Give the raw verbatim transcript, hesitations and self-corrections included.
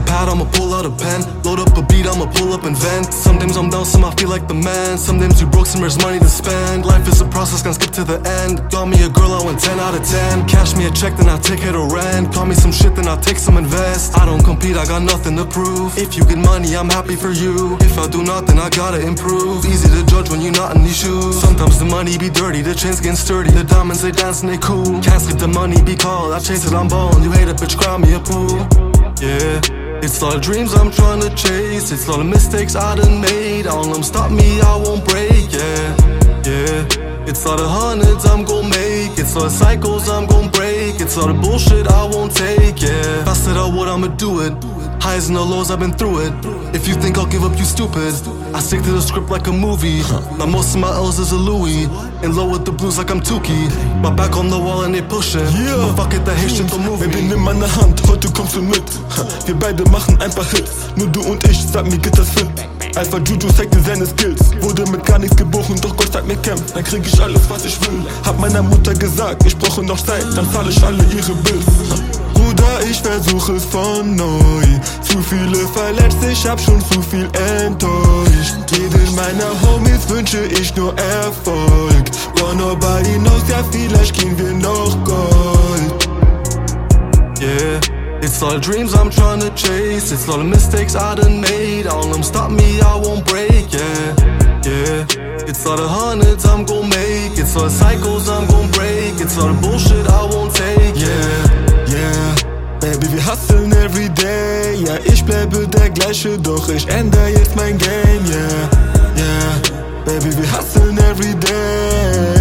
pad, I'ma pull out a pen. Load up a beat, I'ma pull up and vent. Sometimes I'm down, some I feel like the man. Sometimes you broke, some there's money to spend. Life is a process, can't skip to the end. Got me a girl, I went ten out of ten. Cash me a check, then I take her to rent. Call me some shit, then I take some invest. I don't compete, I got nothing to prove. If you get money, I'm happy for you. If I do nothing, I gotta improve. Easy to judge when you're not in these shoes. Sometimes the money be dirty, the chains getting sturdy. The diamonds, they dance and they cool. Can't skip the money, be called. I chase it, I'm ballin'. You hate a bitch, cry me a pool. Yeah, it's all the dreams I'm trying to chase. It's all the mistakes I done made. All them stop me, I won't break. Yeah, yeah. It's all the hundreds I'm gon' make. It's all the cycles I'm gon' break. It's all the bullshit I won't take. Yeah, if I said I would, I'ma do it. Highs and the lows, I've been through it. If you think I'll give up, you stupid. I stick to the script like a movie. Now most of my L's is a Louis. In low with the blues like I'm Tuki. My back on the wall and they pushin'. Yeah. But fuck it, der Hate shit, the movie. Baby, nimm meine Hand, heute kommst du mit. Wir beide machen ein paar Hits. Nur du und ich, sag mir, geht das fit. Alpha Juju zeigt dir seine Skills. Wurde mit gar nichts geboren, doch Gott sagt mir kämpf. Dann krieg ich alles, was ich will. Hab meiner Mutter gesagt, ich brauche noch Zeit. Dann zahl ich alle ihre Bills. Bruder, ich versuch es von neu. Zu viele verletzt, ich hab schon zu viel enttäuscht. Jedem meiner Homies wünsche ich nur Erfolg. But nobody knows, ja vielleicht kriegen wir noch Gold. Yeah, it's all the dreams I'm trying to chase. It's all the mistakes I done made. All them stop me, I won't break. Yeah, yeah. It's all the hundreds I'm gon' make. It's all the cycles I'm gon' break. It's all the bullshit I won't take. Yeah, yeah. Baby, wir hustlen everyday. Ja, ich bleibe der gleiche, doch ich ändere jetzt mein Game. Yeah, yeah. Baby, wir hustlen everyday.